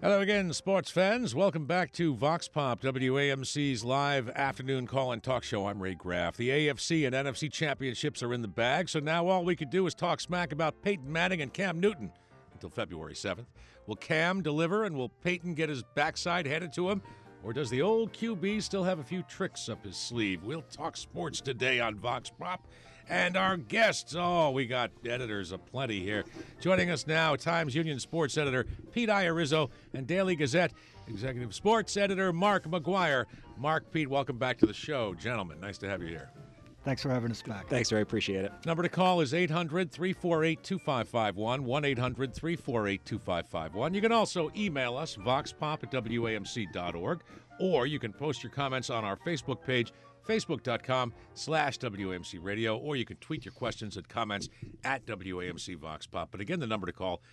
Hello again, sports fans. Welcome back to Vox Pop, WAMC's live afternoon call-in talk show. I'm Ray Graff. The AFC and NFC championships are in the bag, so now all we can do is talk smack about Peyton Manning and Cam Newton until February 7th. Will Cam deliver, and will Peyton get his backside handed to him? Or does the old QB still have a few tricks up his sleeve? We'll talk sports today on Vox Pop. And our guests, we got editors aplenty here. Joining us now, Times Union sports editor Pete Irizzo and Daily Gazette executive sports editor Mark McGuire. Mark, Pete, welcome back to the show. Gentlemen, nice to have you here. Thanks for having us back. Thanks, Ray. Appreciate it. Number to call is 800-348-2551, 1-800-348-2551. You can also email us, voxpop@wamc.org, or you can post your comments on our Facebook page, facebook.com/WAMC Radio, or you can tweet your questions and comments at WAMC Vox Pop. But again, the number to call,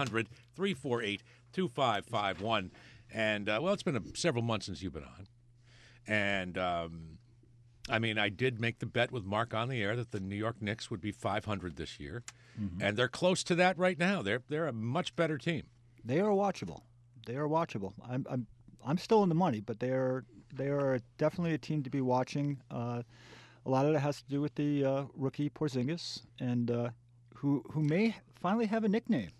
800-348-2551. And, it's been several months since you've been on. And, I did make the bet with Mark on the air that the New York Knicks would be 500 this year. Mm-hmm. And they're close to that right now. They're a much better team. They are watchable. I'm still in the money, but they are definitely a team to be watching. A lot of it has to do with the rookie Porzingis, and who may finally have a nickname.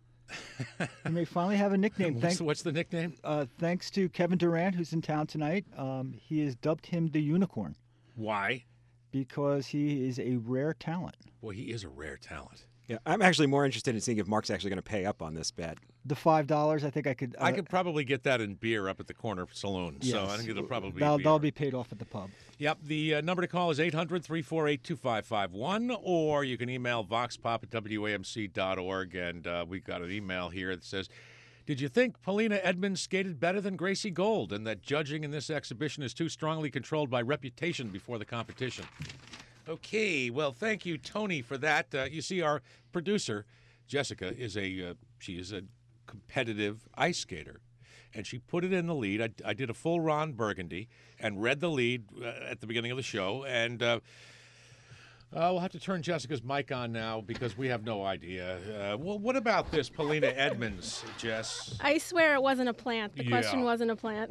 He may finally have a nickname. What's the nickname? Thanks to Kevin Durant, who's in town tonight. He has dubbed him the Unicorn. Why? Because he is a rare talent. Well, he is a rare talent. Yeah, I'm actually more interested in seeing if Mark's actually going to pay up on this bet. The $5, I think I could. I could probably get that in beer up at the corner saloon. Yes. So I think it'll probably be that'll be paid off at the pub. Yep. The number to call is 800-348-2551, or you can email voxpop@wamc.org. And we've got an email here that says, did you think Polina Edmonds skated better than Gracie Gold, and that judging in this exhibition is too strongly controlled by reputation before the competition? Okay, well, thank you, Tony, for that. You see, our producer, Jessica, is a competitive ice skater, and she put it in the lead. I did a full Ron Burgundy and read the lead at the beginning of the show, and we'll have to turn Jessica's mic on now because we have no idea. Well, what about this Polina Edmonds, Jess? I swear it wasn't a plant. The question wasn't a plant.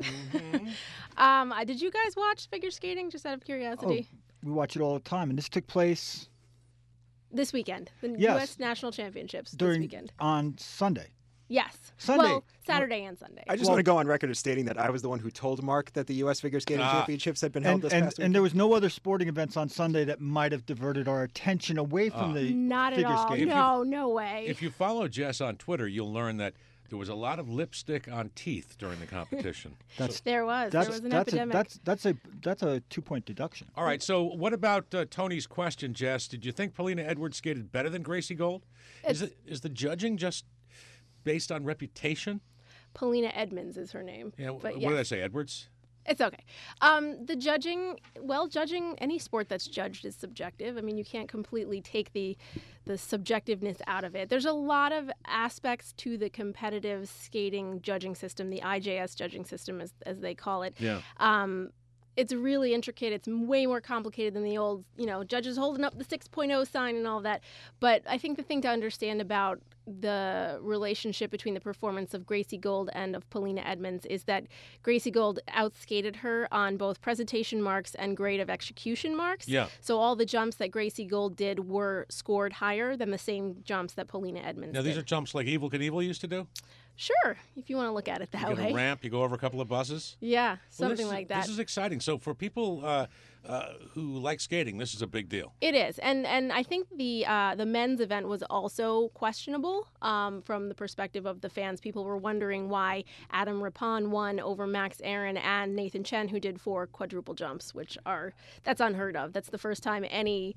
Mm-hmm. Did you guys watch figure skating, just out of curiosity? Oh, we watch it all the time, and this took place this weekend. The U.S. National Championships this weekend. On Sunday. Yes. Sunday. Well, Saturday and Sunday. I just want to go on record as stating that I was the one who told Mark that the U.S. Figure Skating Championships had been held this past week. And there was no other sporting events on Sunday that might have diverted our attention away from the Not figure at all. skating. No way. If you follow Jess on Twitter, you'll learn that there was a lot of lipstick on teeth during the competition. There was an epidemic. That's a 2-point deduction. All right, so what about Tony's question, Jess? Did you think Polina Edwards skated better than Gracie Gold? Is the judging just based on reputation? Polina Edmonds is her name. Yeah, but what did I say, Edwards? It's okay. The judging any sport that's judged is subjective. I mean, you can't completely take the subjectiveness out of it. There's a lot of aspects to the competitive skating judging system, the IJS judging system, as they call it. Yeah. It's really intricate. It's way more complicated than the old, judges holding up the 6.0 sign and all that. But I think the thing to understand about the relationship between the performance of Gracie Gold and of Polina Edmonds is that Gracie Gold outskated her on both presentation marks and grade of execution marks. Yeah. So all the jumps that Gracie Gold did were scored higher than the same jumps that Polina Edmonds did. Now, these are jumps like Evel Knievel used to do? Sure, if you want to look at it that you way. get a ramp, you go over a couple of buses? Yeah, something like that. This is exciting. So for people who like skating, this is a big deal. It is, and I think the men's event was also questionable from the perspective of the fans. People were wondering why Adam Rippon won over Max Aaron and Nathan Chen, who did 4 quadruple jumps, that's unheard of. That's the first time any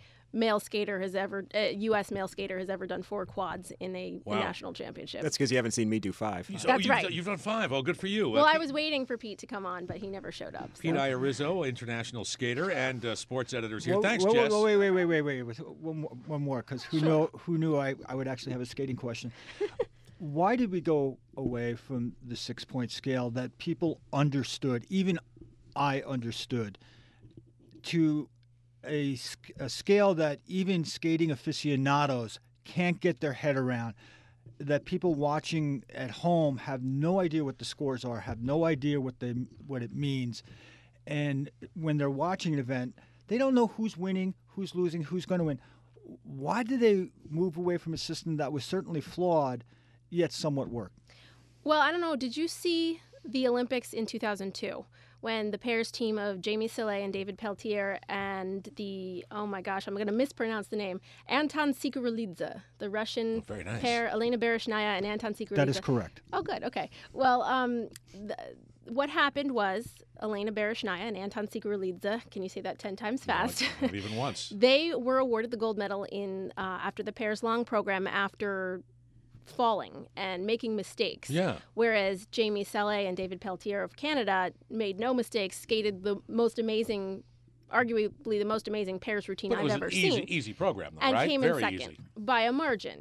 U.S. male skater has ever done 4 quads in a national championship. That's because you haven't seen me do 5. That's right. You've done 5. Oh, good for you. Well, I was waiting for Pete to come on, but he never showed up. Pete Irizzo, international skater and sports editors here. Well, Thanks, Jess. Wait. One more, because who knew I would actually have a skating question. Why did we go away from the 6-point scale that people understood, even I understood, to a scale that even skating aficionados can't get their head around? that people watching at home have no idea what the scores are, have no idea what it means. And when they're watching an event, they don't know who's winning, who's losing, who's going to win. Why did they move away from a system that was certainly flawed, yet somewhat worked? Well, I don't know. Did you see the Olympics in 2002 when the pairs team of Jamie Salé and David Peltier and oh my gosh, I'm going to mispronounce the name, Anton Sikorelidze, the Russian very nice. pair, Elena Bereshnaya and Anton Sikorelidze. That is correct. Oh, good. Okay. Well, what happened was Elena Bereshnaya and Anton Sikorelidze, can you say that 10 times fast? No, not even once. They were awarded the gold medal after the pairs long program after falling and making mistakes. Yeah. Whereas Jamie Salé and David Peltier of Canada made no mistakes, skated the most amazing, arguably the most amazing pairs routine But I've ever seen. It was an easy program, though, and right? came Very in second easy. by a margin,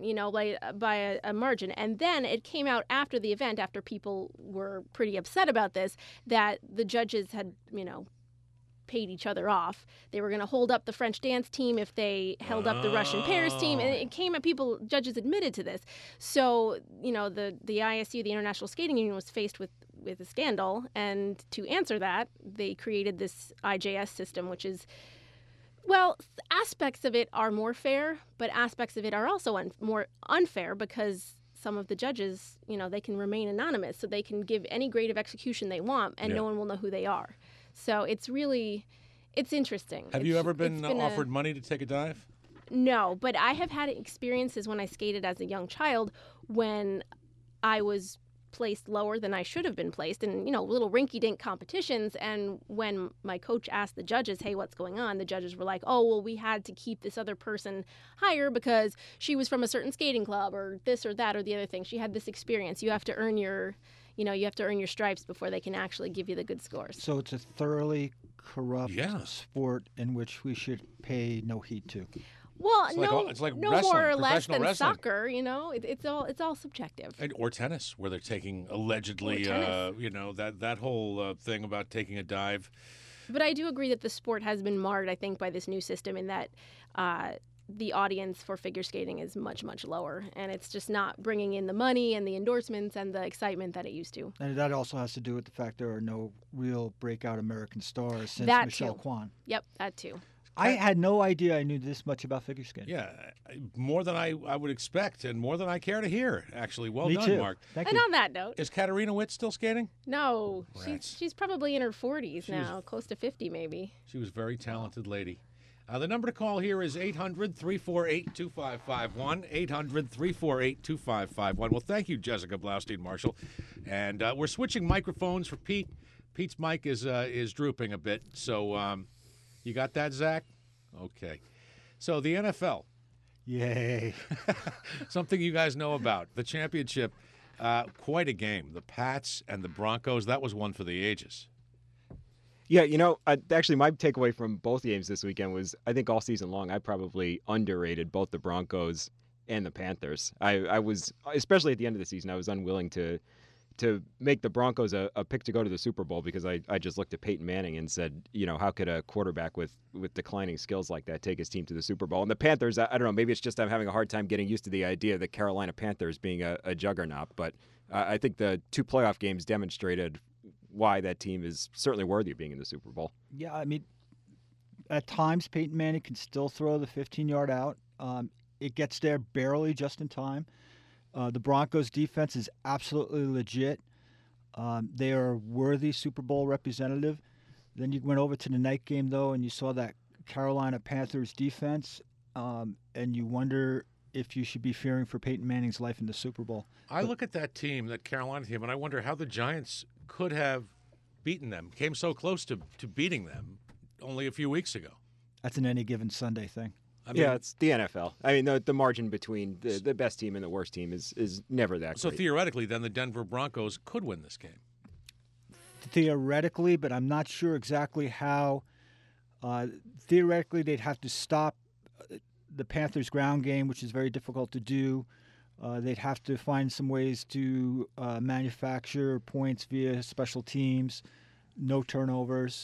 by a margin. And then it came out after the event, after people were pretty upset about this, that the judges had, paid each other off. They were going to hold up the French dance team if they held up the Russian pairs team, and it came at judges admitted to this. So, the ISU, the International Skating Union, was faced with a scandal, and to answer that, they created this IJS system, which is, well, aspects of it are more fair, but aspects of it are also more unfair because some of the judges, they can remain anonymous, so they can give any grade of execution they want, and no one will know who they are. So it's interesting. Have you ever been offered money to take a dive? No, but I have had experiences when I skated as a young child when I was placed lower than I should have been placed in, little rinky-dink competitions. And when my coach asked the judges, hey, what's going on? The judges were like, oh, well, we had to keep this other person higher because she was from a certain skating club or this or that or the other thing. She had this experience. You have to earn your stripes before they can actually give you the good scores. So it's a thoroughly corrupt sport in which we should pay no heed to. Well, it's like no wrestling, more or less than wrestling. Soccer. It's all subjective. Or tennis, where they're taking allegedly, that whole thing about taking a dive. But I do agree that the sport has been marred, I think, by this new system in that the audience for figure skating is much, much lower. And it's just not bringing in the money and the endorsements and the excitement that it used to. And that also has to do with the fact there are no real breakout American stars since That Michelle too. Kwan. Yep, that too. I had no idea I knew this much about figure skating. Yeah, more than I would expect and more than I care to hear, actually. Well Me done, too. Mark. Thank And you. on that note, Is Katarina Witt still skating? no, Rats. she's probably in her 40s now, close to 50 maybe. She was a very talented lady. The number to call here is 800-348-2551, 800-348-2551. Well, thank you, Jessica Blaustein-Marshall. And we're switching microphones for Pete. Pete's mic is drooping a bit. So you got that, Zach? Okay. So the NFL. Yay. Something you guys know about. The championship, quite a game. The Pats and the Broncos, that was one for the ages. Yeah, actually my takeaway from both games this weekend was I think all season long I probably underrated both the Broncos and the Panthers. I was, especially at the end of the season, I was unwilling to make the Broncos a pick to go to the Super Bowl because I just looked at Peyton Manning and said, how could a quarterback with declining skills like that take his team to the Super Bowl? And the Panthers, I don't know, maybe it's just I'm having a hard time getting used to the idea of the Carolina Panthers being a juggernaut, but I think the two playoff games demonstrated why that team is certainly worthy of being in the Super Bowl. Yeah, I mean, at times Peyton Manning can still throw the 15-yard out. It gets there barely just in time. The Broncos' defense is absolutely legit. They are a worthy Super Bowl representative. Then you went over to the night game, though, and you saw that Carolina Panthers defense, and you wonder if you should be fearing for Peyton Manning's life in the Super Bowl. I look at that team, that Carolina team, and I wonder how the Giants could have beaten them, came so close to beating them only a few weeks ago. That's an any given Sunday thing. I mean, yeah, it's the NFL. I mean, the margin between the best team and the worst team is never that so great. theoretically, then the Denver Broncos could win this game. Theoretically, but I'm not sure exactly how. Theoretically, they'd have to stop the Panthers' ground game, which is very difficult to do. They'd have to find some ways to manufacture points via special teams, no turnovers.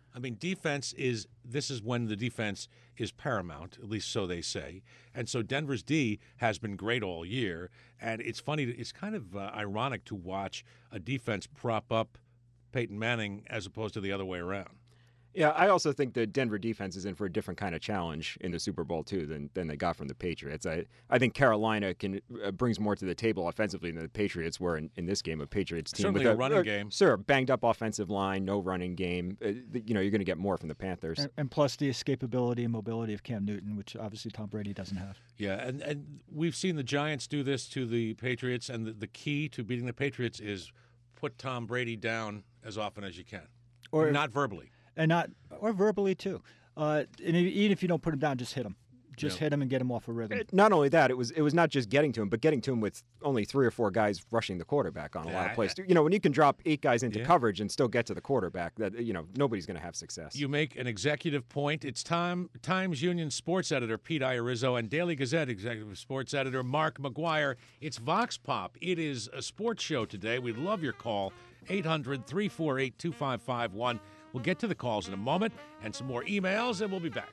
I mean, this is when the defense is paramount, at least so they say. And so Denver's D has been great all year. And it's funny, it's kind of ironic to watch a defense prop up Peyton Manning as opposed to the other way around. Yeah, I also think the Denver defense is in for a different kind of challenge in the Super Bowl, too, than they got from the Patriots. I think Carolina brings more to the table offensively than the Patriots were in this game, a Patriots team. Certainly with a running game. Sure, banged-up offensive line, no running game. You're going to get more from the Panthers. And plus the escapability and mobility of Cam Newton, which obviously Tom Brady doesn't have. Yeah, and we've seen the Giants do this to the Patriots, and the key to beating the Patriots is put Tom Brady down as often as you can, Or not verbally. Or verbally too. And even if you don't put him down, just hit him. Just hit him and get him off a rhythm. Not only that, it was not just getting to him, but getting to him with only 3 or 4 guys rushing the quarterback on a lot of plays. When you can drop 8 guys into coverage and still get to the quarterback, that nobody's going to have success. You make an executive point. It's Times Union sports editor Pete Iorizzo and Daily Gazette executive sports editor Mark McGuire. It's Vox Pop. It is a sports show today. We'd love your call. 800-348-2551. We'll get to the calls in a moment and some more emails, and we'll be back.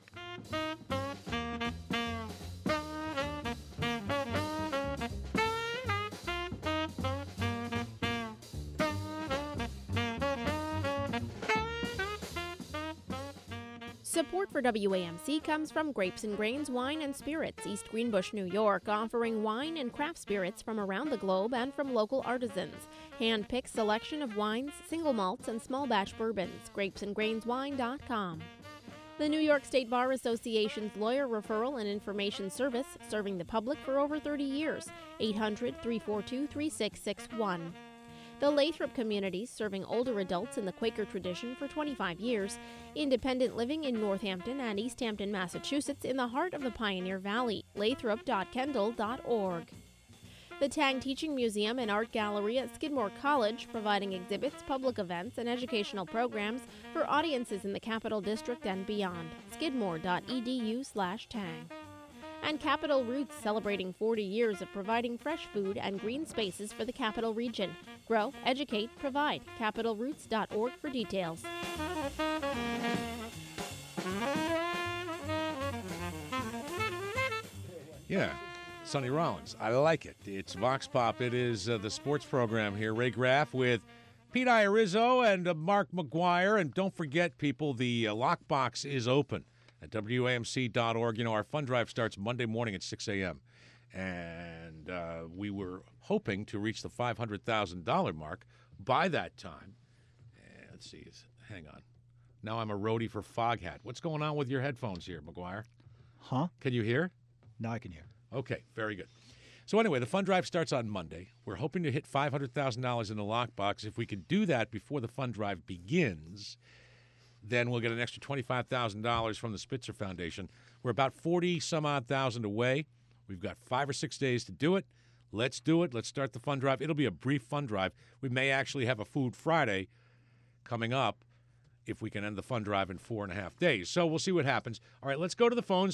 Support for WAMC comes from Grapes and Grains Wine and Spirits, East Greenbush, New York, offering wine and craft spirits from around the globe and from local artisans. Hand-picked selection of wines, single malts, and small batch bourbons. GrapesandGrainsWine.com. The New York State Bar Association's lawyer referral and information service, serving the public for over 30 years. 800-342-3661. The Lathrop Communities, serving older adults in the Quaker tradition for 25 years. Independent living in Northampton and East Hampton, Massachusetts, in the heart of the Pioneer Valley. Lathrop.kendall.org. The Tang Teaching Museum and Art Gallery at Skidmore College, providing exhibits, public events, and educational programs for audiences in the Capital District and beyond. Skidmore.edu/tang. And Capital Roots, celebrating 40 years of providing fresh food and green spaces for the Capital Region. Grow, educate, provide. CapitalRoots.org for details. Yeah, Sonny Rollins. I like it. It's Vox Pop. It is the sports program here. Ray Graff with Pete Iorizzo and Mark McGuire. And don't forget, people, the lockbox is open at WAMC.org. Our fund drive starts Monday morning at 6 a.m. And we were hoping to reach the $500,000 mark by that time. Let's see. Hang on. Now I'm a roadie for Foghat. What's going on with your headphones here, McGuire? Huh? Can you hear? Now I can hear. Okay, very good. So anyway, the fund drive starts on Monday. We're hoping to hit $500,000 in the lockbox. If we could do that before the fund drive begins, then we'll get an extra $25,000 from the Spitzer Foundation. We're about 40-some-odd thousand away. We've got 5 or 6 days to do it. Let's do it. Let's start the fund drive. It'll be a brief fund drive. We may actually have a Food Friday coming up if we can end the fund drive in 4.5 days. So we'll see what happens. All right, let's go to the phones,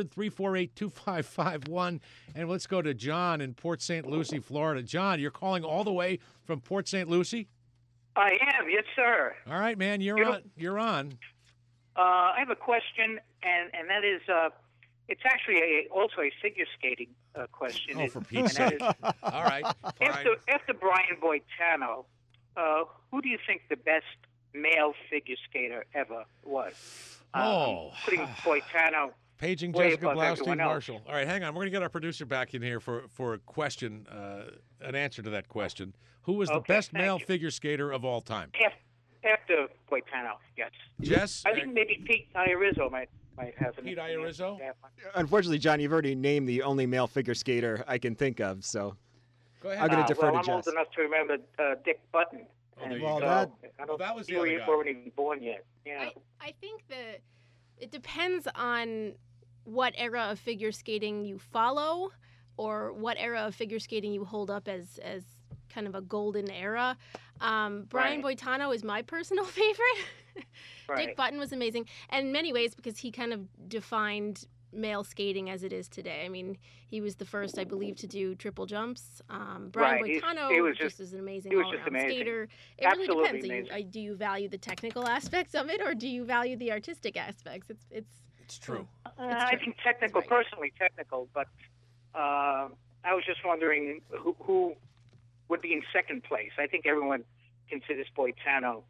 800-348-2551. And let's go to John in Port St. Lucie, Florida. John, you're calling all the way from Port St. Lucie? I am, yes, sir. All right, man, you're on. I have a question, and that is, it's actually also a figure skating question. Oh, for Pete's sake. All right. After Brian Boitano, who do you think the best male figure skater ever was? Putting Boitano paging way Jessica above Blaustein everyone else. Marshall. All right, hang on. We're going to get our producer back in here for a question, an answer to that question. Who was the best male figure skater of all time? After Boitano, yes. Jess? I think maybe Pete Iorizzo might have an Pete Iorizzo? Unfortunately, John, you've already named the only male figure skater I can think of, so go ahead. I'm going to defer to I'm Jess. old enough to remember Dick Button. There you Well, go. that- that was the you other guy. weren't even born yet. Yeah. I think that it depends on what era of figure skating you follow or what era of figure skating you hold up as kind of a golden era. Brian Boitano is my personal favorite. Right. Dick Button was amazing. And in many ways because he kind of defined male skating as it is today. I mean, he was the first, I believe, to do triple jumps. Brian Right. Boitano He was just is an amazing he was just all-around amazing. skater. It Absolutely really depends. amazing. Do you value the technical aspects of it, or do you value the artistic aspects? It's true. I think technical, Right. personally technical, but I was just wondering who would be in second place. I think everyone considers Boitano,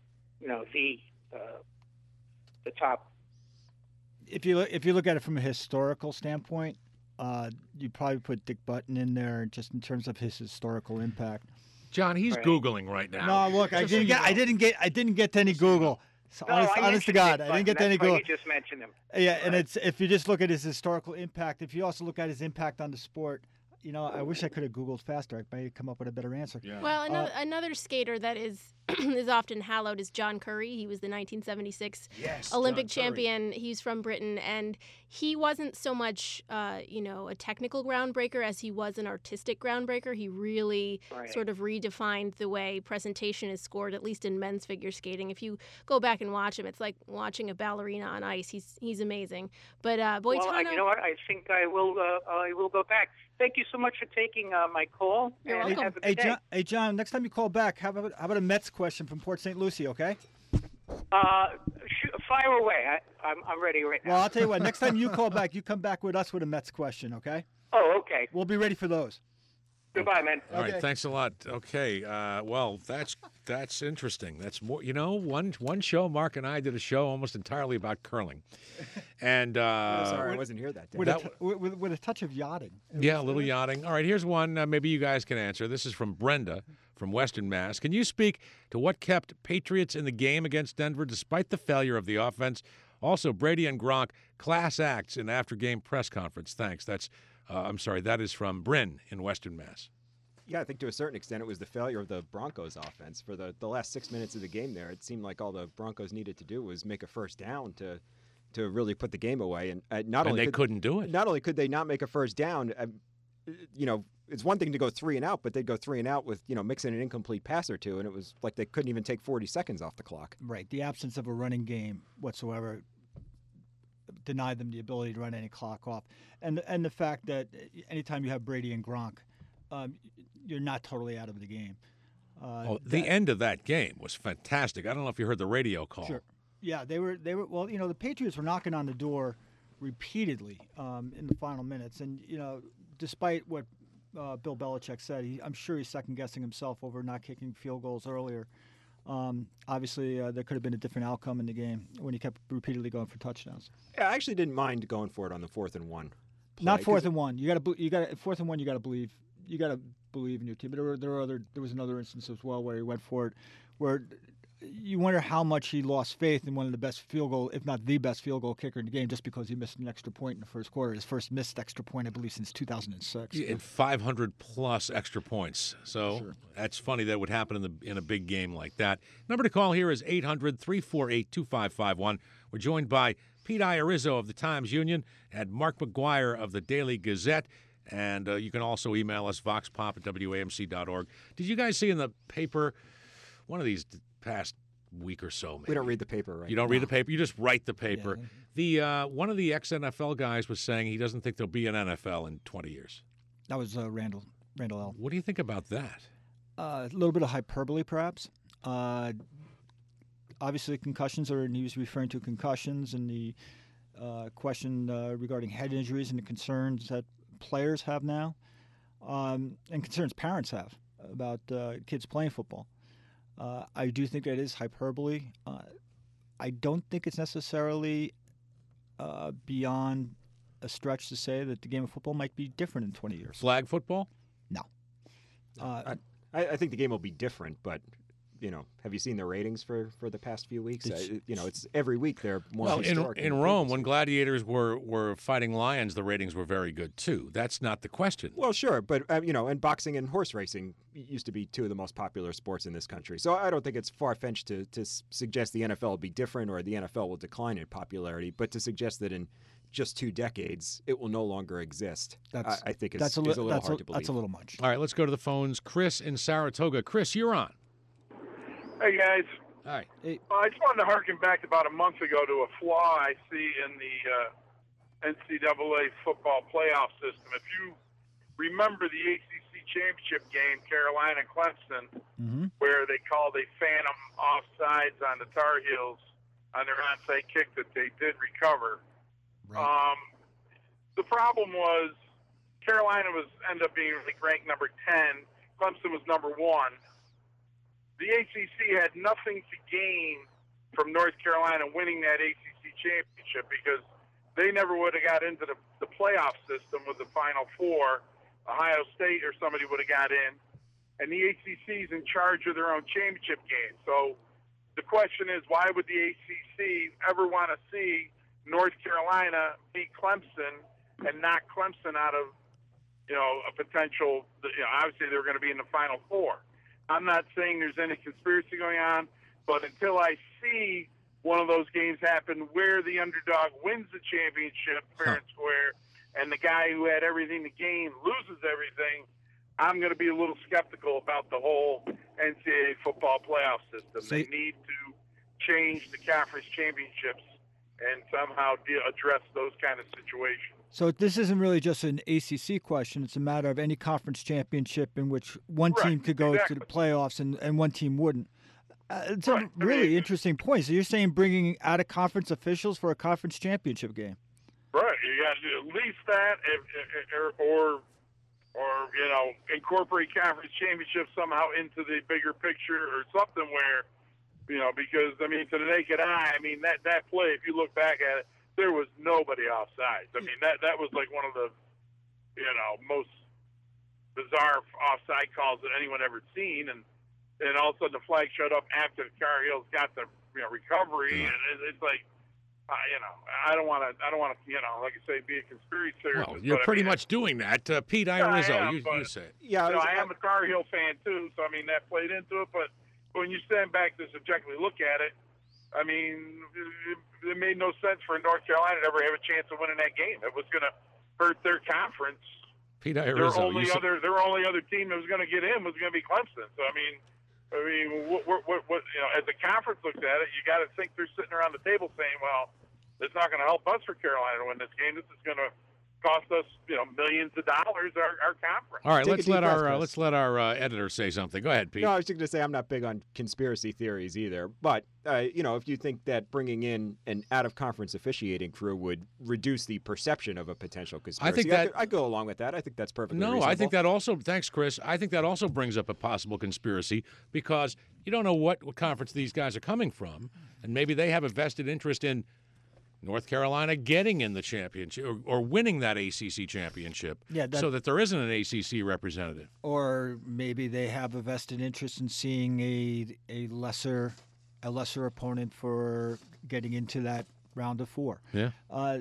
the top. If you look at it from a historical standpoint, you probably put Dick Button in there just in terms of his historical impact. John, he's Right. Googling right now. No, look, I Just so didn't you get, I didn't get to any Google. So No, honest I to mentioned God, Dick I didn't get to Button. any That's why Google. you just mentioned him. Yeah, and Right. it's if you just look at his historical impact, if you also look at his impact on the sport, I wish I could have Googled faster. I might have come up with a better answer. Yeah. Well, another skater that is is often hallowed is John Curry. He was the 1976 Yes, Olympic John Curry. champion. He's from Britain, and he wasn't so much, a technical groundbreaker as he was an artistic groundbreaker. He really Right. sort of redefined the way presentation is scored, at least in men's figure skating. If you go back and watch him, it's like watching a ballerina on ice. He's amazing. But Boitano, Well, you know what? I think I will go back. Thank you so much for taking my call. You're and welcome. Have a Hey, good day. John, next time you call back, how about a Mets question from Port St. Lucie, okay? Fire away. I'm ready right now. Well, I'll tell you what. Next time you call back, you come back with us with a Mets question, okay? Oh, okay. We'll be ready for those. Goodbye, man. All right, Okay. thanks a lot. Okay, well, that's interesting. That's more. One show, Mark and I did a show almost entirely about curling, and Sorry, I wasn't here that day. With a touch of yachting. yeah, a little yachting. All right, here's one. Maybe you guys can answer. This is from Brenda from Western Mass. Can you speak to what kept Patriots in the game against Denver despite the failure of the offense? Also, Brady and Gronk class acts in after-game press conference. Thanks. That is from Bryn in Western Mass. Yeah, I think to a certain extent it was the failure of the Broncos offense. For the last 6 minutes of the game there, it seemed like all the Broncos needed to do was make a first down to really put the game away. And couldn't do it. Not only could they not make a first down, it's one thing to go 3 and out, but they'd go 3 and out with, mixing an incomplete pass or two, and it was like they couldn't even take 40 seconds off the clock. Right. The absence of a running game whatsoever denied them the ability to run any clock off. And the fact that anytime you have Brady and Gronk, you're not totally out of the game. The end of that game was fantastic. I don't know if you heard the radio call. Sure. Yeah, they were. Well, the Patriots were knocking on the door repeatedly in the final minutes, and despite what Bill Belichick said, I'm sure he's second guessing himself over not kicking field goals earlier. Obviously, there could have been a different outcome in the game when he kept repeatedly going for touchdowns. Yeah, I actually didn't mind going for it on the 4th and 1. Not 4th and 1. You got 4th and 1. You got to believe. You got to believe in your team. But there was another instance as well where he went for it, where you wonder how much he lost faith in one of the best field goal, if not the best field goal kicker in the game, just because he missed an extra point in the first quarter. His first missed extra point, I believe, since 2006. And 500 plus extra points. So That's funny that would happen in a big game like that. Number to call here is 800-348-2551. We're joined by Pete Iorizzo of the Times-Union and Mark McGuire of the Daily Gazette. And you can also email us, voxpop@wamc.org. Did you guys see in the paper, one of these past week or so, maybe? We don't read the paper, right? You don't read the paper? You just write the paper. Yeah. One of the ex-NFL guys was saying he doesn't think there'll be an NFL in 20 years. That was Randall L. What do you think about that? A little bit of hyperbole, perhaps. Obviously, concussions and he was referring to concussions and the question regarding head injuries and the concerns that players have now, and concerns parents have about kids playing football. I do think that is hyperbole. I don't think it's necessarily beyond a stretch to say that the game of football might be different in 20 years. Flag football? No. I think the game will be different, but have you seen the ratings for the past few weeks? It's every week they're more. Well, historic in Rome, when gladiators were fighting lions, the ratings were very good too. That's not the question. Well, sure, but and boxing and horse racing used to be two of the most popular sports in this country. So I don't think it's far-fetched to suggest the NFL will be different or the NFL will decline in popularity. But to suggest that in just 2 decades it will no longer exist, I think is a little hard to believe. That's a little much. All right, let's go to the phones. Chris in Saratoga. Chris, you're on. Hey, guys. Hi. Hey. I just wanted to harken back about a month ago to a flaw I see in NCAA football playoff system. If you remember the ACC championship game, Carolina and Clemson, where they called a phantom offsides on the Tar Heels on their onside kick that they did recover. Right. The problem was Carolina ended up being ranked number 10. Clemson was number 1. The ACC had nothing to gain from North Carolina winning that ACC championship because they never would have got into the playoff system with the Final Four. Ohio State or somebody would have got in. And the ACC is in charge of their own championship game. So the question is, why would the ACC ever want to see North Carolina beat Clemson and knock Clemson out of, a potential, obviously they're going to be in the Final Four. I'm not saying there's any conspiracy going on, but until I see one of those games happen where the underdog wins the championship fair and square and the guy who had everything to gain loses everything, I'm going to be a little skeptical about the whole NCAA football playoff system. They need to change the conference championships and somehow address those kind of situations. So this isn't really just an ACC question. It's a matter of any conference championship in which one team could go to the playoffs and one team wouldn't. It's a really interesting point. So you're saying bringing out-of-conference officials for a conference championship game? Right. You got to do at least that, or incorporate conference championships somehow into the bigger picture or something where, because, to the naked eye, that play, if you look back at it, there was nobody offsides. That was like one of the, most bizarre offside calls that anyone ever seen. And all of a sudden the flag showed up after the Tar Heels got the, recovery. And it's like, I don't want to, like I say, be a conspiracy theorist. Well, you're pretty much doing that. Pete Irizzo, you say it. Yeah, I am a Tar Heel fan too, so that played into it. But when you stand back to subjectively look at it, it made no sense for North Carolina to ever have a chance of winning that game. It was going to hurt their conference. Pete Irizzo, their only other team that was going to get in was going to be Clemson. So what as the conference looks at it, you got to think they're sitting around the table saying, well, it's not going to help us for Carolina to win this game. This is going to cost us, millions of dollars, our conference. All right, let's let our editor say something. Go ahead, Pete. No, I was just going to say I'm not big on conspiracy theories either. But, if you think that bringing in an out-of-conference officiating crew would reduce the perception of a potential conspiracy, I go along with that. I think that's perfectly reasonable. I think that also, thanks, Chris, I think that also brings up a possible conspiracy because you don't know what conference these guys are coming from, and maybe they have a vested interest in North Carolina getting in the championship or winning that ACC championship so that there isn't an ACC representative. Or maybe they have a vested interest in seeing a lesser opponent for getting into that round of 4. Yeah.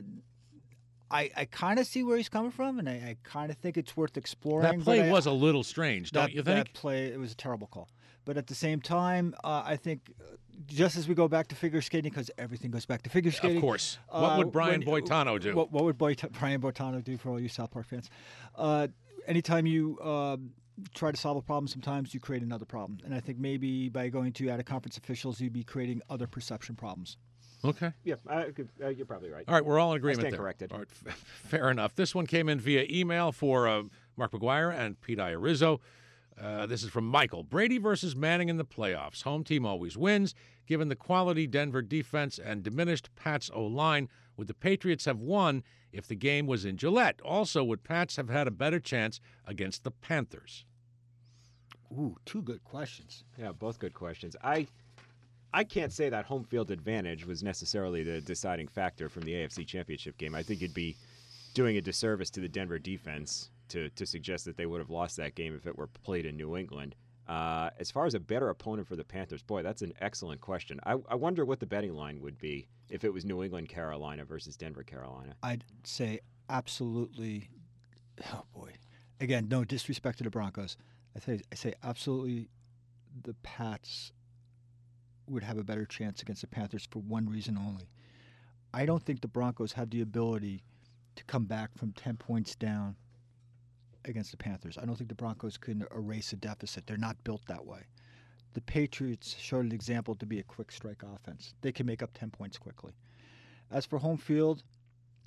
I kind of see where he's coming from, and I kind of think it's worth exploring. That play was a little strange, don't you think? That play, it was a terrible call. But at the same time, I think just as we go back to figure skating, because everything goes back to figure skating. Of course. What would Brian Boitano do? What would Brian Boitano do for all you South Park fans? Anytime you try to solve a problem, sometimes you create another problem. And I think maybe by going to out-of-conference officials, you'd be creating other perception problems. Okay. Yeah, you're probably right. All right, we're all in agreement I stand there. corrected. All right, fair enough. This one came in via email for Mark McGuire and Pete Irizzo. This is from Michael. Brady versus Manning in the playoffs. Home team always wins. Given the quality Denver defense and diminished Pats O-line, would the Patriots have won if the game was in Gillette? Also, would Pats have had a better chance against the Panthers? Ooh, 2 good questions. Yeah, both good questions. I can't say that home field advantage was necessarily the deciding factor from the AFC Championship game. I think it'd be doing a disservice to the Denver defense to suggest that they would have lost that game if it were played in New England. As far as a better opponent for the Panthers, boy, that's an excellent question. I wonder what the betting line would be if it was New England, Carolina versus Denver, Carolina. I'd say absolutely. Oh boy, again, no disrespect to the Broncos. I say absolutely. The Pats would have a better chance against the Panthers for one reason only. I don't think the Broncos have the ability to come back from 10 points down against the Panthers. I don't think the Broncos can erase a deficit. They're not built that way. The Patriots showed an example to be a quick strike offense. They can make up 10 points quickly. As for home field,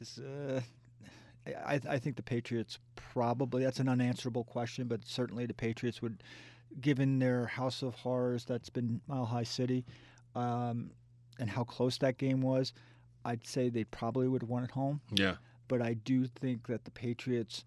I think the Patriots probably, that's an unanswerable question, but certainly the Patriots would, given their house of horrors that's been Mile High City, and how close that game was, I'd say they probably would have won at home. Yeah. But I do think that the Patriots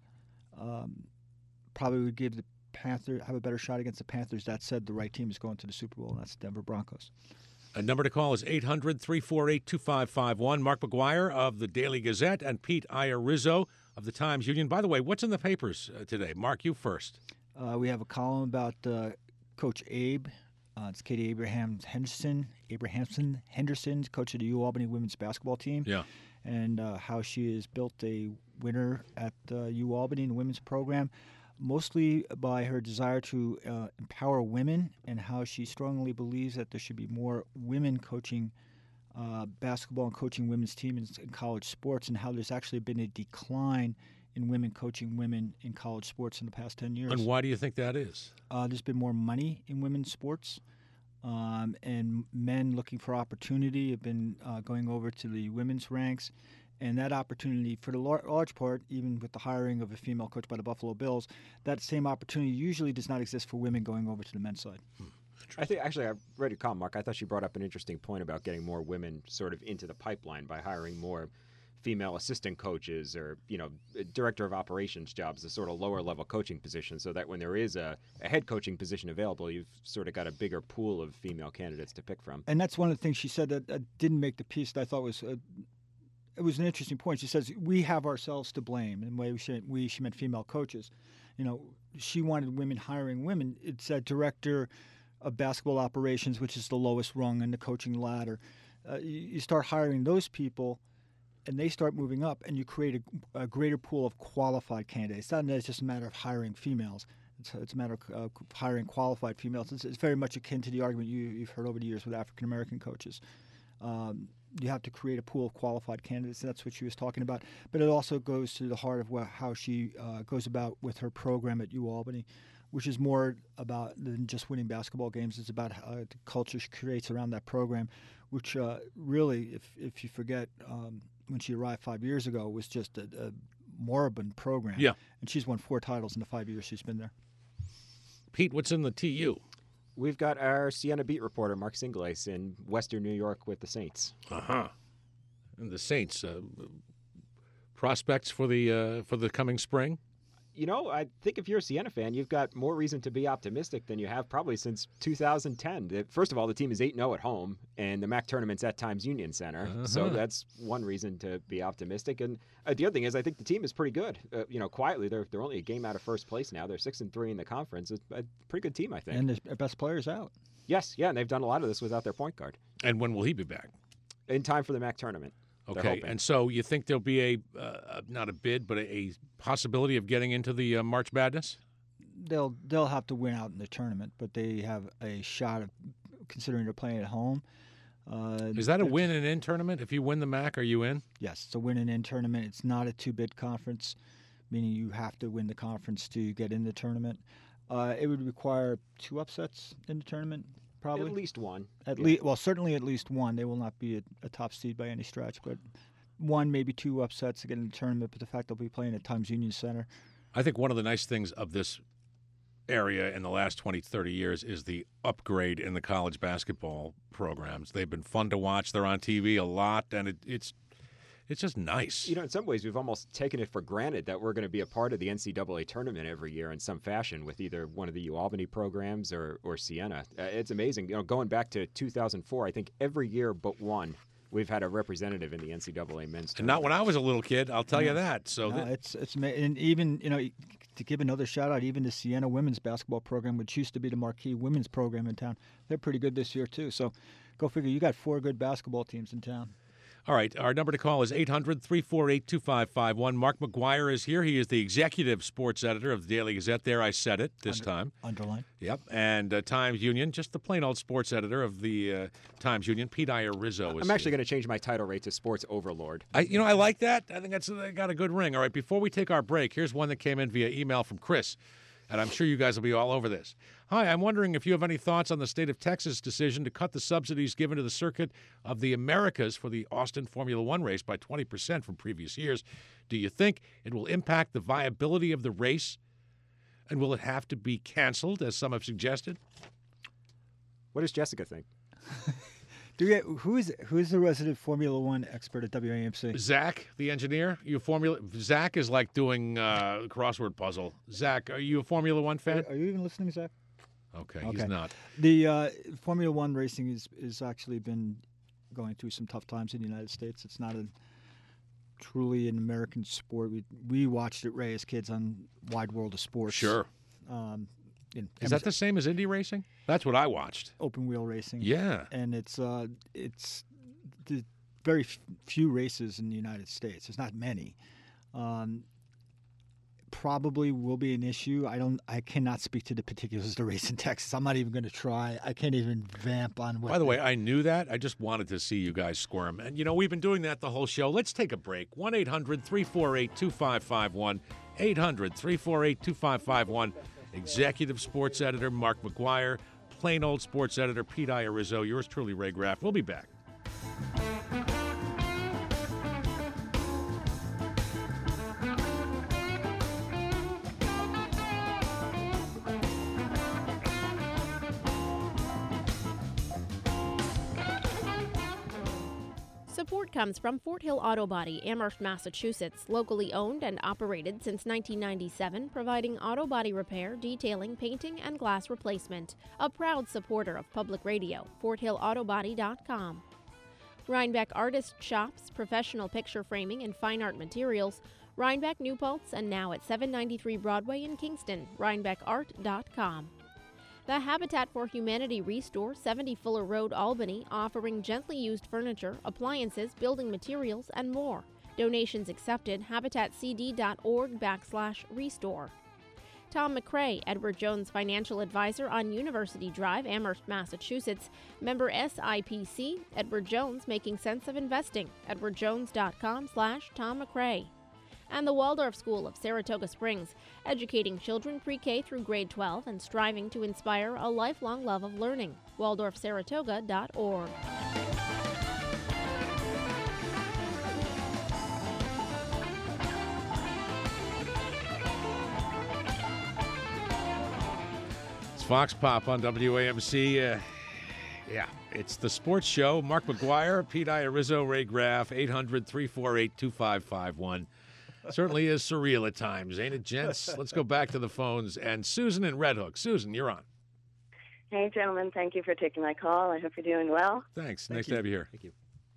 probably would give the Panthers, have a better shot against the Panthers. That said, the right team is going to the Super Bowl, and that's the Denver Broncos. A number to call is 800-348-2551. Mark McGuire of the Daily Gazette and Pete Irizzo of the Times-Union. By the way, what's in the papers today? Mark, you first. We have a column about Coach Abe. It's Katie Henderson, coach of the UAlbany women's basketball team. Yeah. And how she has built a winner at UAlbany in the women's program, mostly by her desire to empower women, and how she strongly believes that there should be more women coaching basketball and coaching women's teams in college sports, and how there's actually been a decline in women coaching women in college sports in the past 10 years. And why do you think that is? There's been more money in women's sports, and men looking for opportunity have been going over to the women's ranks. And that opportunity, for the large part, even with the hiring of a female coach by the Buffalo Bills, that same opportunity usually does not exist for women going over to the men's side. I think, actually, I read your comment, Mark. I thought you brought up an interesting point about getting more women sort of into the pipeline by hiring more female assistant coaches or, director of operations jobs, the sort of lower level coaching position, so that when there is a head coaching position available, you've sort of got a bigger pool of female candidates to pick from. And that's one of the things she said that didn't make the piece that I thought was it was an interesting point. She says we have ourselves to blame, and by she meant female coaches. She wanted women hiring women. It's a director of basketball operations, which is the lowest rung in the coaching ladder. You start hiring those people, and they start moving up, and you create a greater pool of qualified candidates. It's just a matter of hiring females. It's a matter of hiring qualified females. It's very much akin to the argument you've heard over the years with African American coaches. You have to create a pool of qualified candidates. That's what she was talking about. But it also goes to the heart of how she goes about with her program at UAlbany, which is more about than just winning basketball games. It's about the culture she creates around that program, which really, if you forget, when she arrived 5 years ago, was just a moribund program. Yeah. And she's won 4 titles in the 5 years she's been there. Pete, what's in the TU? We've got our Siena beat reporter, Mark Singlace, in Western New York with the Saints. Uh-huh. And the Saints, prospects for the coming spring? I think if you're a Siena fan, you've got more reason to be optimistic than you have probably since 2010. First of all, the team is 8-0 at home, and the MAC tournament's at Times-Union Center. Uh-huh. So that's one reason to be optimistic. And the other thing is I think the team is pretty good. Quietly, they're only a game out of first place now. They're 6-3 in the conference. It's a pretty good team, I think. And their best player's out. Yes, yeah, and they've done a lot of this without their point guard. And when will he be back? In time for the MAC tournament. Okay, and so you think there'll be not a bid, but a possibility of getting into the March Madness? They'll have to win out in the tournament, but they have a shot of, considering they're playing at home. Is that a win and in tournament? If you win the MAC, are you in? Yes, it's a win and in tournament. It's not a 2-bid conference, meaning you have to win the conference to get in the tournament. It would require 2 upsets in the tournament. Probably. At least one. Certainly at least one. They will not be a top seed by any stretch, but 1, maybe 2 upsets to get in the tournament. But the fact they'll be playing at Times-Union Center. I think one of the nice things of this area in the last 20, 30 years is the upgrade in the college basketball programs. They've been fun to watch. They're on TV a lot, and it's just nice. In some ways, we've almost taken it for granted that we're going to be a part of the NCAA tournament every year in some fashion with either one of the UAlbany programs or Siena. It's amazing. Going back to 2004, I think every year but one, we've had a representative in the NCAA men's tournament. And not when I was a little kid, I'll tell you that. So it's and even to give another shout out, even the Siena women's basketball program, which used to be the marquee women's program in town, they're pretty good this year too. So go figure. You got 4 good basketball teams in town. All right, our number to call is 800-348-2551. Mark McGuire is here. He is the executive sports editor of the Daily Gazette. There, I said it this time. Underline. Yep, and Times-Union, just the plain old sports editor of the Times-Union. Pete Irizzo is I'm actually going to change my title rate to sports overlord. I like that. I think that's got a good ring. All right, before we take our break, here's one that came in via email from Chris. And I'm sure you guys will be all over this. Hi, I'm wondering if you have any thoughts on the state of Texas' decision to cut the subsidies given to the Circuit of the Americas for the Austin Formula One race by 20% from previous years. Do you think it will impact the viability of the race? And will it have to be canceled, as some have suggested? What does Jessica think? Who is the resident Formula One expert at WAMC? Zach, the engineer. Zach is like doing crossword puzzle. Zach, are you a Formula One fan? Are you even listening, Zach? Okay, he's not. The Formula One racing is actually been going through some tough times in the United States. It's not truly an American sport. We watched it race as kids on Wide World of Sports. Sure. Is that the same as Indy racing? That's what I watched. Open wheel racing. Yeah. And it's the very few races in the United States. There's not many. Probably will be an issue. I cannot speak to the particulars of the race in Texas. I'm not even going to try. I can't even vamp on what. By the way, I knew that. I just wanted to see you guys squirm. And, we've been doing that the whole show. Let's take a break. 1-800-348-2551. 800-348-2551. Executive Sports Editor Mark McGuire. Plain Old Sports Editor Pete Irizzo. Yours truly, Ray Graff. We'll be back. Support comes from Fort Hill Auto Body, Amherst, Massachusetts, locally owned and operated since 1997, providing auto body repair, detailing, painting, and glass replacement. A proud supporter of public radio, FortHillAutobody.com. Rhinebeck Artist Shops, professional picture framing and fine art materials. Rhinebeck, New Paltz, and now at 793 Broadway in Kingston, RhinebeckArt.com. The Habitat for Humanity Restore, 70 Fuller Road, Albany, offering gently used furniture, appliances, building materials, and more. Donations accepted. HabitatCD.org/restore. Tom McCrae, Edward Jones Financial Advisor on University Drive, Amherst, Massachusetts. Member SIPC. Edward Jones, making sense of investing. EdwardJones.com/Tom McCrae. And the Waldorf School of Saratoga Springs, educating children pre-K through grade 12 and striving to inspire a lifelong love of learning. WaldorfSaratoga.org. It's Fox Pop on WAMC. It's the sports show. Mark McGuire, Pete Irizzo, Ray Graff, 800-348-2551. Certainly is surreal at times, ain't it, gents? Let's go back to the phones. And Susan in Red Hook. Susan, you're on. Hey, gentlemen. Thank you for taking my call. I hope you're doing well. Thanks. Nice to have you here. Thank you.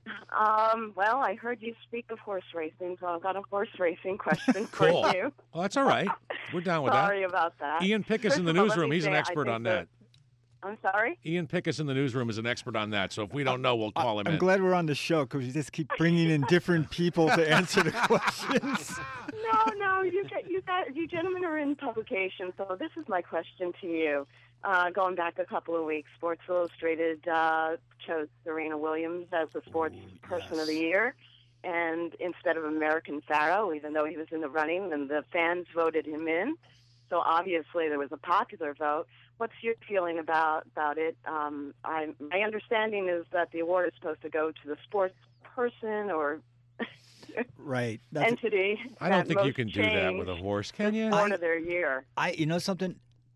Well, I heard you speak of horse racing, so I've got a horse racing question Cool. for you. Well, that's all right. We're down with that. Sorry about that. Ian Pickus in the First of all, newsroom. let me He's an say, expert on that. I'm sorry? Ian Pickus in the newsroom is an expert on that. So if we don't know, we'll call him in. I'm glad we're on the show because we just keep bringing in different people to answer the questions. No, you gentlemen are in publication, so this is my question to you. Going back a couple of weeks, Sports Illustrated chose Serena Williams as the Sports Person of the Year, and instead of American Pharoah, even though he was in the running, and the fans voted him in. So obviously there was a popular vote. What's your feeling about it? My understanding is that the award is supposed to go to the sports person or right entity. I don't think you can do that with a horse, can you? Sport of their year. You know something?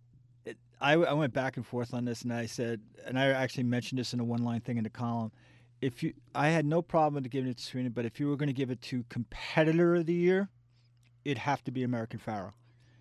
I went back and forth on this, and I said, and I actually mentioned this in a one-line thing in the column. I had no problem with giving it to Serena, but if you were going to give it to Competitor of the Year, it'd have to be American Pharoah.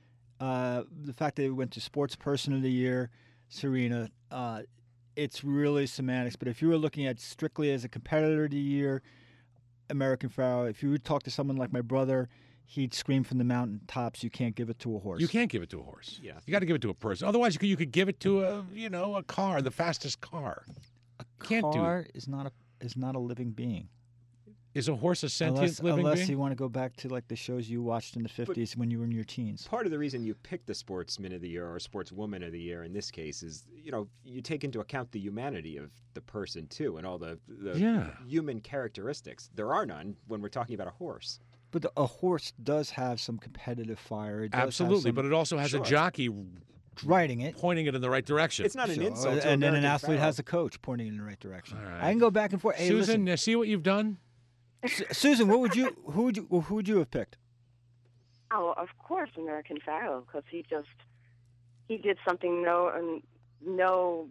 The fact that it went to Sports Person of the Year, Serena, it's really semantics. But if you were looking at strictly as a Competitor of the Year, American Pharoah, if you would talk to someone like my brother, he'd scream from the mountaintops, you can't give it to a horse. You can't give it to a horse. Yeah. You got to give it to a person. Otherwise, you could give it to a car, the fastest car. A car is not a living being. Is a horse a sentient living unless being? you want to go back to like the shows you watched in the 50s when you were in your teens. Part of the reason you picked the Sportsman of the Year or Sportswoman of the Year in this case is, you take into account the humanity of the person too and all the human characteristics. There are none when we're talking about a horse. But a horse does have some competitive fire. It does Absolutely, but it also has a jockey riding it, pointing it in the right direction. It's not an insult. And then an athlete has a coach pointing it in the right direction. All right. I can go back and forth. Hey, Susan, see what you've done? Susan, who would you have picked? Oh, of course, American Pharoah, because he did something no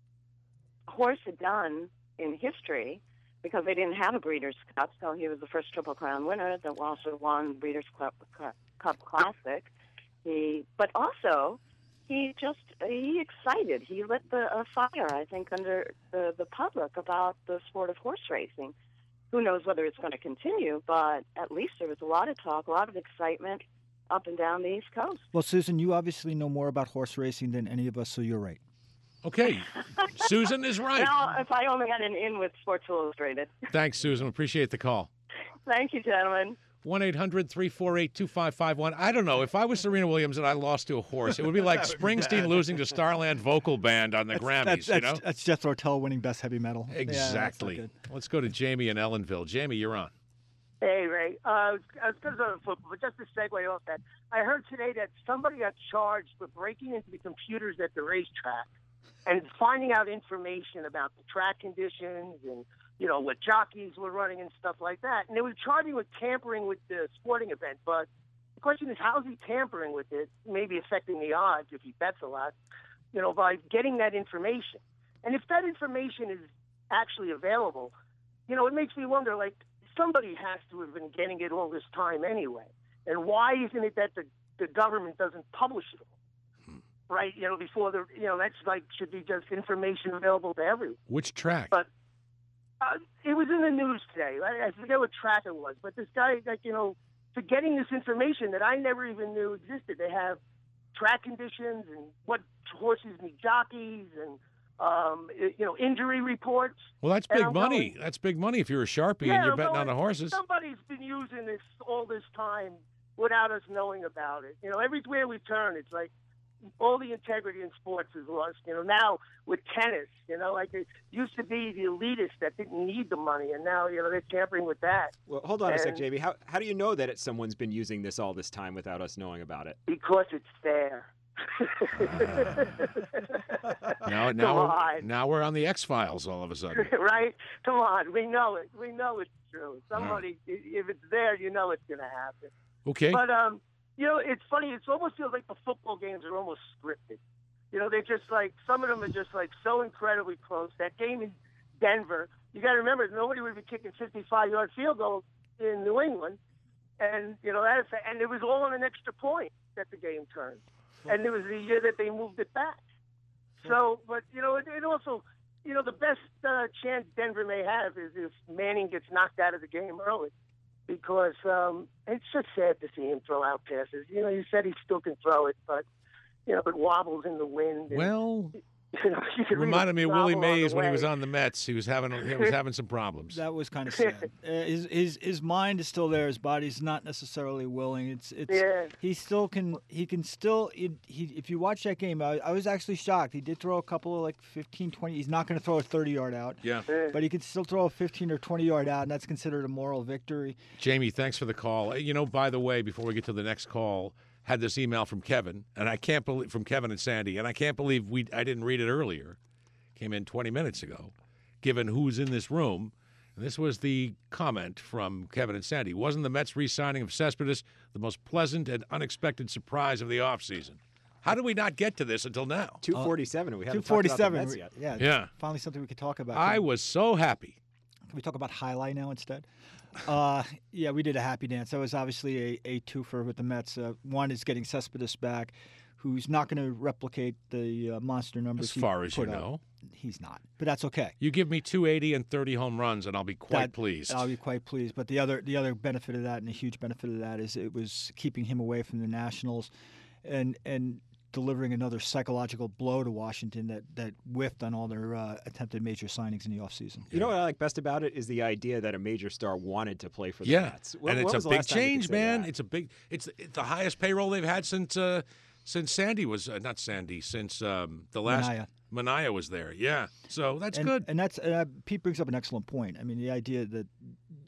horse had done in history, because they didn't have a Breeders' Cup, so he was the first Triple Crown winner that also won Breeders' Cup Classic. But also, he excited. He lit a fire, I think, under the public about the sport of horse racing. Who knows whether it's going to continue, but at least there was a lot of talk, a lot of excitement up and down the East Coast. Well, Susan, you obviously know more about horse racing than any of us, so you're right. Okay. Susan is right. Well, if I only had an in with Sports Illustrated. Thanks, Susan. Appreciate the call. Thank you, gentlemen. 1-800-348-2551. I don't know. If I was Serena Williams and I lost to a horse, it would be like Springsteen losing to Starland Vocal Band on the Grammys, That's Jethro Tull winning Best Heavy Metal. Exactly. Yeah, let's go to Jamie in Ellenville. Jamie, you're on. Hey, Ray. I was going to go to football, but just to segue off that, I heard today that somebody got charged for breaking into the computers at the racetrack and finding out information about the track conditions and, what jockeys were running and stuff like that. And they were charging with tampering with the sporting event. But the question is, how is he tampering with it, maybe affecting the odds if he bets a lot, by getting that information? And if that information is actually available, it makes me wonder, somebody has to have been getting it all this time anyway. And why isn't it that the government doesn't publish it all? Right? Before that's should be just information available to everyone. Which track? But it was in the news today. I forget what track it was, but this guy, for getting this information that I never even knew existed. They have track conditions and what horses need jockeys and injury reports. Well, that's big money. That's big money if you're a Sharpie and you're betting on the horses. Somebody's been using this all this time without us knowing about it. Everywhere we turn, it's like all the integrity in sports is lost. Now with tennis, it used to be the elitists that didn't need the money, and now, they're tampering with that. Well, hold on a sec, JB. How do you know that someone's been using this all this time without us knowing about it? Because it's there. Now we're on the X-Files all of a sudden. Right? Come on. We know it. We know it's true. Somebody, if it's there, it's going to happen. Okay. But, it's funny. It almost feels like the football games are almost scripted. They're just some of them are just so incredibly close. That game in Denver, you got to remember, nobody would be kicking 55-yard field goals in New England. And, and it was all on an extra point that the game turned. And it was the year that they moved it back. So, but, it also, the best chance Denver may have is if Manning gets knocked out of the game early. Because it's just sad to see him throw out passes. You said he still can throw it, but, it wobbles in the wind. Well, reminded me of Willie Mays when he was on the Mets. He was having some problems. That was kind of sad. His mind is still there. His body's not necessarily willing. He can still. If you watch that game, I was actually shocked. He did throw a couple of 15, 20. He's not going to throw a 30-yard out. Yeah. But he could still throw a 15 or 20-yard out, and that's considered a moral victory. Jamie, thanks for the call. By the way, before we get to the next call, had this email from Kevin, and I can't believe from Kevin and Sandy, and I can't believe I didn't read it earlier. Came in 20 minutes ago, given who's in this room. And this was the comment from Kevin and Sandy. Wasn't the Mets re-signing of Cespedes the most pleasant and unexpected surprise of the offseason? How did we not get to this until now? 247, and we haven't talked about the Mets yet. Yeah. Finally something we could talk about. I was so happy. Can we talk about highlight now instead? Yeah, we did a happy dance. That was obviously a twofer with the Mets. One is getting Cespedes back, who's not going to replicate the monster numbers. As far as you know. He's not, but that's okay. You give me 280 and 30 home runs, and I'll be quite pleased. I'll be quite pleased. But the other benefit of that, and a huge benefit of that, is it was keeping him away from the Nationals, and delivering another psychological blow to Washington that whiffed on all their attempted major signings in the offseason. You know what I like best about it is the idea that a major star wanted to play for the Mets. And it's a big change, man. It's the highest payroll they've had since Sandy was not Sandy, since the last Manaea was there. Yeah, so that's good. And that's Pete brings up an excellent point. I mean, the idea that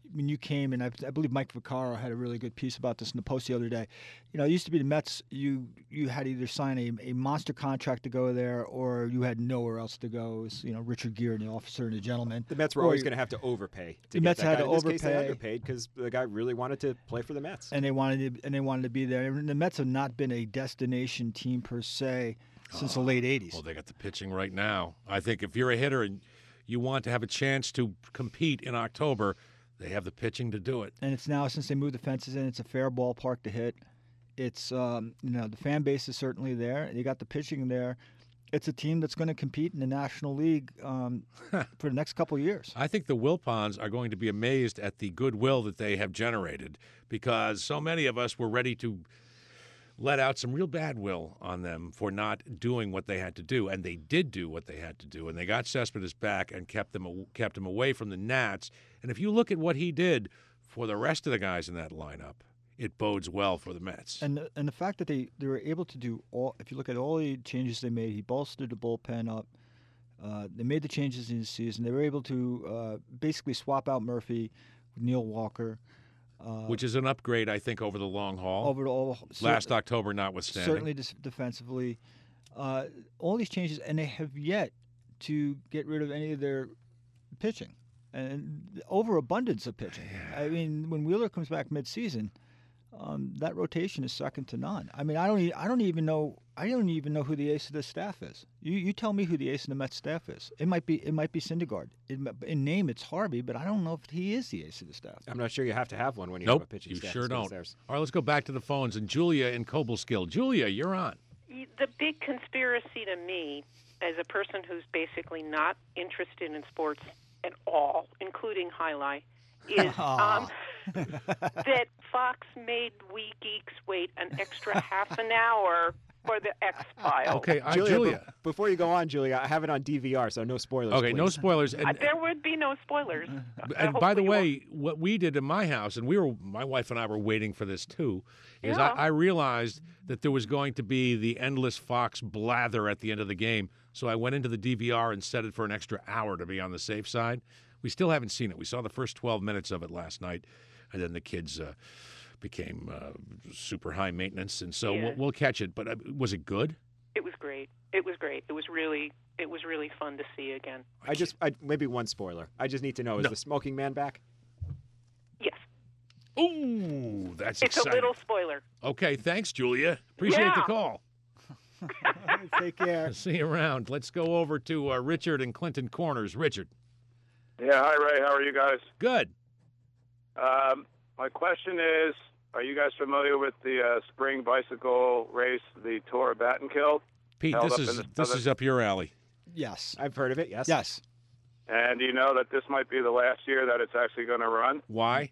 when you came, and I believe Mike Vaccaro had a really good piece about this in the Post the other day. It used to be the Mets. You had to either sign a monster contract to go there, or you had nowhere else to go. It was, Richard Gere and the Officer and the Gentleman. The Mets were always going to have to overpay. The Mets had to overpay. In this case, they underpaid because the guy really wanted to play for the Mets, and they wanted to be there. And the Mets have not been a destination team per se since the late '80s. Well, they got the pitching right now. I think if you're a hitter and you want to have a chance to compete in October, they have the pitching to do it. And it's now, since they moved the fences in, it's a fair ballpark to hit. It's, the fan base is certainly there. You got the pitching there. It's a team that's going to compete in the National League for the next couple of years. I think the Wilpons are going to be amazed at the goodwill that they have generated, because so many of us were ready to let out some real bad will on them for not doing what they had to do, and they did do what they had to do, and they got Cespedes back and kept him away from the Nats. And if you look at what he did for the rest of the guys in that lineup, it bodes well for the Mets. And the fact that they were able to do all, if you look at all the changes they made, he bolstered the bullpen up. They made the changes in the season. They were able to basically swap out Murphy with Neil Walker. Which is an upgrade, I think, over the long haul. Last October notwithstanding. Certainly defensively. All these changes, and they have yet to get rid of any of their pitching. And overabundance of pitching. I mean, when Wheeler comes back midseason, that rotation is second to none. I mean, I don't even know who the ace of the staff is. You tell me who the ace of the Mets staff is. It might be Syndergaard. In name, it's Harvey, but I don't know if he is the ace of the staff. I'm not sure you have to have one when you have a pitching staff. You sure don't. All right, let's go back to the phones. And Julia in Cobleskill. Julia, you're on. The big conspiracy to me, as a person who's basically not interested in sports at all, including highlight, is that Fox made We Geeks wait an extra half an hour for the X-Files. Okay, Julia. Before you go on, Julia, I have it on DVR, so no spoilers. Okay, please. No spoilers. And, there would be no spoilers. And by the way, what we did in my house, and my wife and I were waiting for this too, is I realized that there was going to be the endless Fox blather at the end of the game, so I went into the DVR and set it for an extra hour to be on the safe side. We still haven't seen it. We saw the first 12 minutes of it last night, and then the kids became super high maintenance, and so we'll catch it. But was it good? It was great. It was great. It was really fun to see again. Maybe one spoiler. I just need to know: is the smoking man back? Yes. Ooh, that's it's exciting. A little spoiler. Okay, thanks, Julia. Appreciate the call. Take care. See you around. Let's go over to Richard in Clinton Corners. Richard. Yeah, hi, Ray. How are you guys? Good. My question is, are you guys familiar with the spring bicycle race, the Tour of Battenkill? Pete, this is up your alley. Yes. I've heard of it, yes. Yes. And do you know that this might be the last year that it's actually going to run? Why?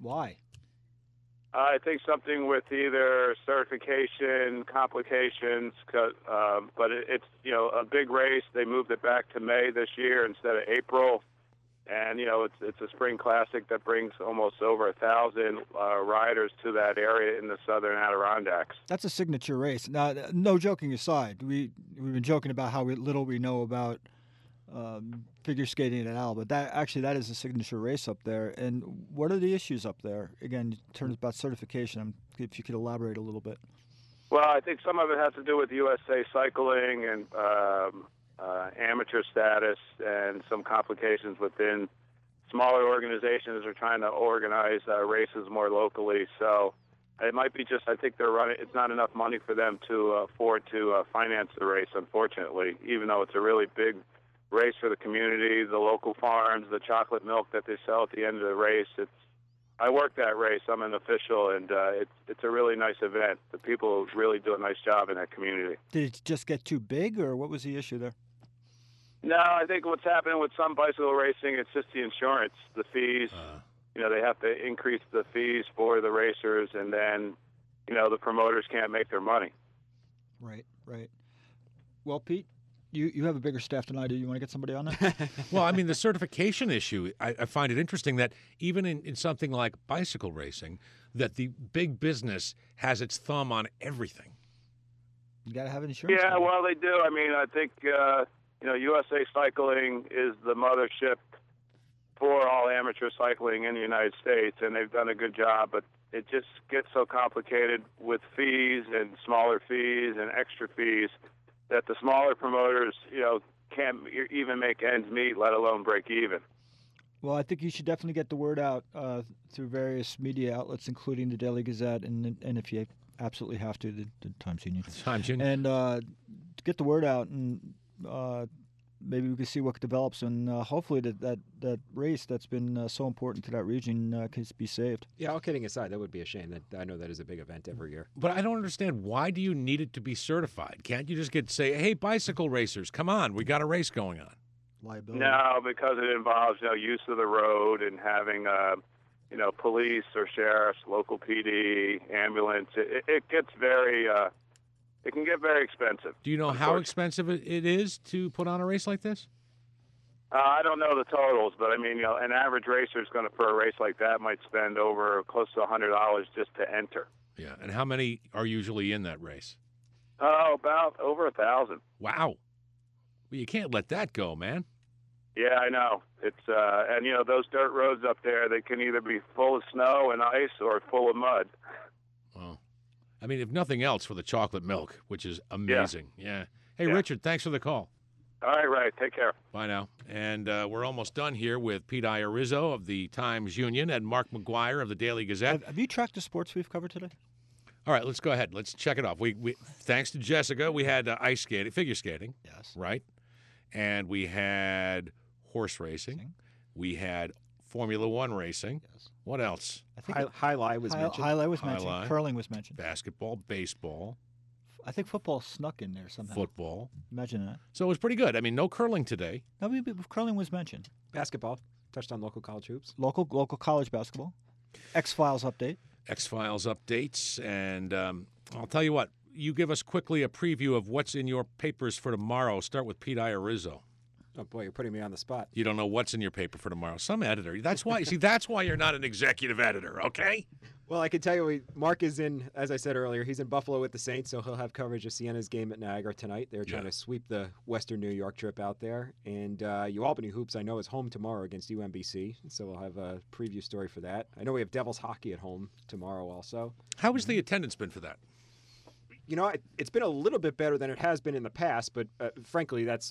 I think something with either certification, complications, but it's a big race. They moved it back to May this year instead of April. And, it's a spring classic that brings almost over 1,000 riders to that area in the southern Adirondacks. That's a signature race. Now, no joking aside, we've been joking about how little we know about figure skating at Al, but that is a signature race up there. And what are the issues up there? Again, in terms about certification, if you could elaborate a little bit. Well, I think some of it has to do with USA Cycling and amateur status and some complications within smaller organizations are trying to organize races more locally. So it might be I think it's not enough money for them to afford to finance the race, unfortunately, even though it's a really big race for the community, the local farms, the chocolate milk that they sell at the end of the race. I work that race. I'm an official, and it's a really nice event. The people really do a nice job in that community. Did it just get too big, or what was the issue there? No, I think what's happening with some bicycle racing, it's just the insurance, the fees. They have to increase the fees for the racers, and then, the promoters can't make their money. Right. Well, Pete, you have a bigger staff than I do. You want to get somebody on that? Well, I mean, the certification issue, I find it interesting that even in something like bicycle racing, that the big business has its thumb on everything. You got to have insurance. Yeah, well, they do. I mean, I think... USA Cycling is the mothership for all amateur cycling in the United States, and they've done a good job, but it just gets so complicated with fees and smaller fees and extra fees that the smaller promoters, can't even make ends meet, let alone break even. Well, I think you should definitely get the word out through various media outlets, including the Daily Gazette, and if you absolutely have to, the Times Union. Times Union. And get the word out, and maybe we can see what develops, and hopefully that race that's been so important to that region can be saved. Yeah, all kidding aside, that would be a shame. That I know that is a big event every year. But I don't understand, why do you need it to be certified? Can't you just say, hey, bicycle racers, come on, we got a race going on? Liability. No, because it involves use of the road and having police or sheriffs, local PD, ambulance. It gets very it can get very expensive. Do you know how expensive it is to put on a race like this? I don't know the totals, but I mean, an average racer is going to, for a race like that, might spend over close to $100 just to enter. Yeah, and how many are usually in that race? Oh, about over 1,000. Wow. Well, you can't let that go, man. Yeah, I know. It's and those dirt roads up there, they can either be full of snow and ice or full of mud. Well, I mean, if nothing else, for the chocolate milk, which is amazing. Yeah. Hey, Richard, thanks for the call. All right. Take care. Bye now. And we're almost done here with Pete Irizzo of the Times Union and Mark McGuire of the Daily Gazette. Have you tracked the sports we've covered today? All right, let's go ahead. Let's check it off. We thanks to Jessica, we had ice skating, figure skating. Yes. Right? And we had horse racing. We had Formula One racing. Yes. What else? I think Highlight was mentioned. Highlight was mentioned. Curling was mentioned. Basketball, baseball. I think football snuck in there somehow. Football. Imagine that. So it was pretty good. I mean, no curling today. No, curling was mentioned. Basketball. Touched on local college hoops. Local college basketball. X-Files update. X-Files updates. And I'll tell you what. You give us quickly a preview of what's in your papers for tomorrow. Start with Pete Irizzo. Oh, boy, you're putting me on the spot. You don't know what's in your paper for tomorrow. Some editor. That's why. See, that's why you're not an executive editor, okay? Well, I can tell you, Mark is in, as I said earlier, he's in Buffalo with the Saints, so he'll have coverage of Sienna's game at Niagara tonight. They're trying to sweep the Western New York trip out there. And UAlbany Hoops, I know, is home tomorrow against UMBC, so we'll have a preview story for that. I know we have Devils hockey at home tomorrow also. How has the attendance been for that? It's been a little bit better than it has been in the past, but frankly, that's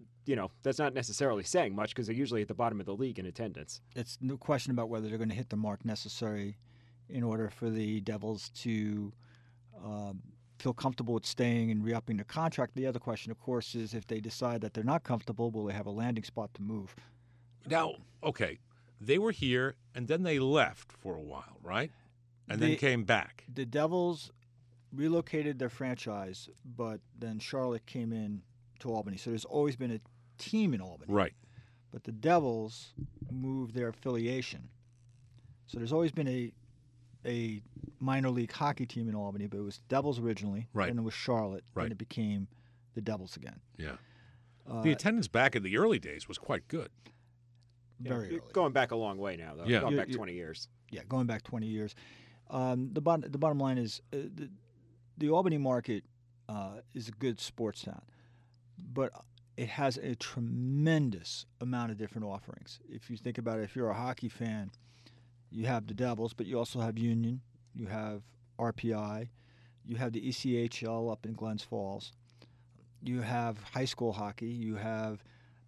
not necessarily saying much because they're usually at the bottom of the league in attendance. It's no question about whether they're going to hit the mark necessary in order for the Devils to feel comfortable with staying and re-upping their contract. The other question, of course, is if they decide that they're not comfortable, will they have a landing spot to move? Now, okay, they were here and then they left for a while, right? And then came back. The Devils relocated their franchise, but then Charlotte came in to Albany. So there's always been a team in Albany. Right. But the Devils moved their affiliation. So there's always been a minor league hockey team in Albany, but it was Devils originally, right. Then it was Charlotte, right. and it became the Devils again. Yeah. The attendance back in the early days was quite good. Very early. Going back a long way now, though. Yeah. Going back 20 years. Yeah, going back 20 years. The bottom line is the Albany market is a good sports town, but it has a tremendous amount of different offerings. If you think about it, if you're a hockey fan, you have the Devils, but you also have Union, you have RPI, you have the ECHL up in Glens Falls, you have high school hockey, you have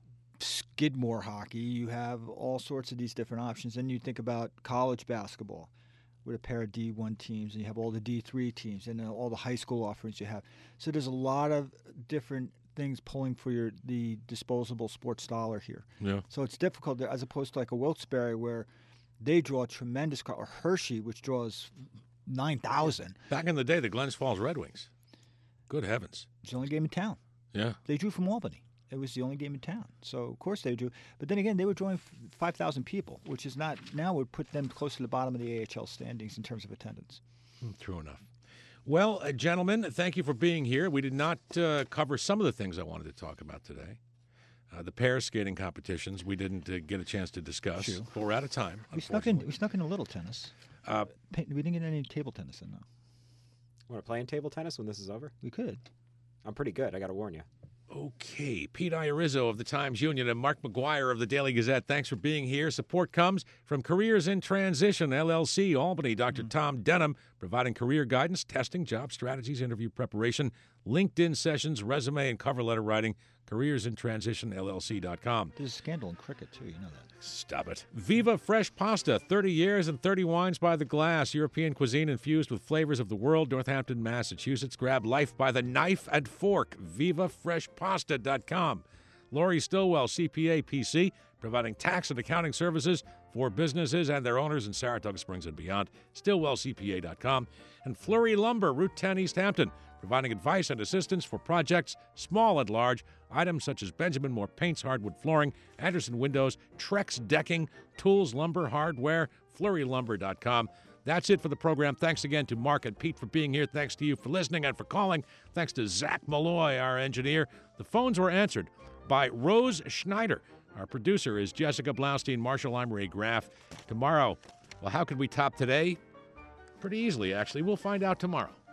Skidmore hockey, you have all sorts of these different options. Then you think about college basketball with a pair of D1 teams, and you have all the D3 teams, and then all the high school offerings you have. So there's a lot of different things pulling for the disposable sports dollar here. Yeah. So it's difficult, as opposed to like a Wilkes-Barre where they draw a tremendous crowd, or Hershey, which draws 9,000. Back in the day, the Glens Falls Red Wings. Good heavens. It's the only game in town. Yeah. They drew from Albany. It was the only game in town. So, of course, they drew. But then again, they were drawing 5,000 people, which is not, now would put them close to the bottom of the AHL standings in terms of attendance. True enough. Well, gentlemen, thank you for being here. We did not cover some of the things I wanted to talk about today. The pair skating competitions we didn't get a chance to discuss. True. But we're out of time. We snuck in a little tennis. We didn't get any table tennis in, though. Want to play in table tennis when this is over? We could. I'm pretty good, I got to warn you. Okay, Pete Iorizzo of the Times-Union and Mark McGuire of the Daily Gazette, thanks for being here. Support comes from Careers in Transition, LLC, Albany. Dr. Tom Denham providing career guidance, testing, job strategies, interview preparation, LinkedIn sessions, resume and cover letter writing. CareersInTransitionLLC.com. There's a scandal in cricket, too. You know that. Stop it. Viva Fresh Pasta, 30 years and 30 wines by the glass. European cuisine infused with flavors of the world. Northampton, Massachusetts. Grab life by the knife and fork. VivaFreshPasta.com. Lori Stillwell, CPA, PC, providing tax and accounting services for businesses and their owners in Saratoga Springs and beyond. StillwellCPA.com. And Fleury Lumber, Route 10, East Hampton, providing advice and assistance for projects, small and large. Items such as Benjamin Moore Paints, Hardwood Flooring, Anderson Windows, Trex Decking, Tools, Lumber, Hardware, FleuryLumber.com. That's it for the program. Thanks again to Mark and Pete for being here. Thanks to you for listening and for calling. Thanks to Zach Malloy, our engineer. The phones were answered by Rose Schneider. Our producer is Jessica Blaustein. Marshall, I'm Ray Graff. Tomorrow, well, how could we top today? Pretty easily, actually. We'll find out tomorrow.